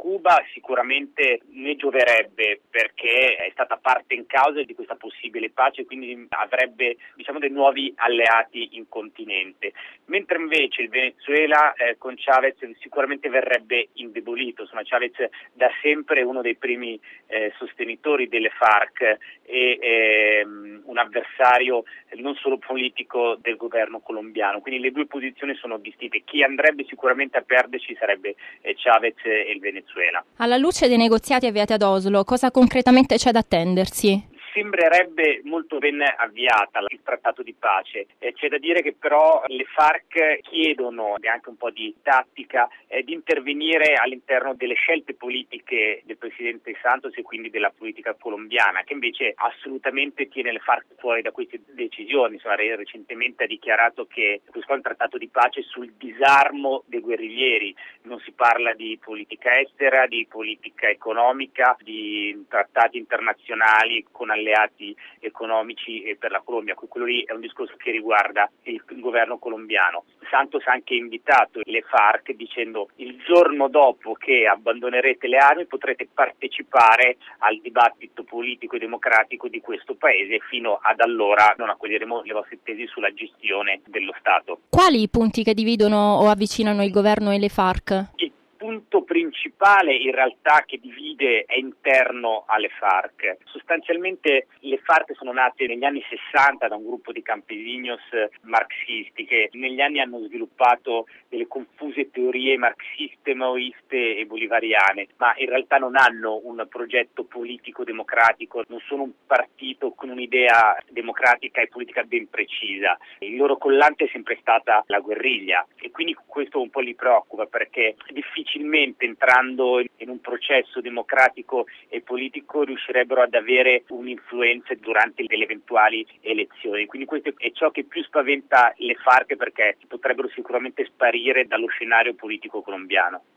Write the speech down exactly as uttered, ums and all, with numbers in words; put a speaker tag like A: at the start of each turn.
A: Cuba sicuramente ne gioverebbe perché è stata parte in causa di questa possibile pace, quindi avrebbe diciamo dei nuovi alleati in continente, mentre invece il Venezuela eh, con Chavez sicuramente verrebbe indebolito. Insomma, Chavez da sempre è uno dei primi eh, sostenitori delle FARC e eh, un avversario non solo politico del governo colombiano, quindi le due posizioni sono distinte. Chi andrebbe sicuramente a perderci sarebbe eh, Chavez e il Venezuela.
B: Alla luce dei negoziati avviati ad Oslo, cosa concretamente c'è da attendersi?
A: Sembrerebbe molto ben avviata il trattato di pace. Eh, c'è da dire che però le FARC chiedono, e anche un po' di tattica, eh, di intervenire all'interno delle scelte politiche del presidente Santos e quindi della politica colombiana, che invece assolutamente tiene le FARC fuori da queste decisioni. Insomma, recentemente ha dichiarato che questo è un trattato di pace sul disarmo dei guerriglieri. Non si parla di politica estera, di politica economica, di trattati internazionali con alleati economici e per la Colombia. Quello lì è un discorso che riguarda il governo colombiano. Santos ha anche invitato le FARC dicendo: il giorno dopo che abbandonerete le armi potrete partecipare al dibattito politico e democratico di questo paese, e fino ad allora non accoglieremo le vostre tesi sulla gestione dello Stato.
B: Quali i punti che dividono o avvicinano il governo e le FARC?
A: Il punto principale in realtà che divide è interno alle FARC. Sostanzialmente le FARC sono nate negli anni sessanta da un gruppo di campesinos marxisti che negli anni hanno sviluppato delle confuse teorie marxiste, maoiste e bolivariane, ma in realtà non hanno un progetto politico democratico, non sono un partito con un'idea democratica e politica ben precisa. Il loro collante è sempre stata la guerriglia e quindi questo un po' li preoccupa, perché è difficilmente entrando in un processo democratico e politico riuscirebbero ad avere un'influenza durante le eventuali elezioni. Quindi questo è ciò che più spaventa le FARC, perché potrebbero sicuramente sparire dallo scenario politico colombiano.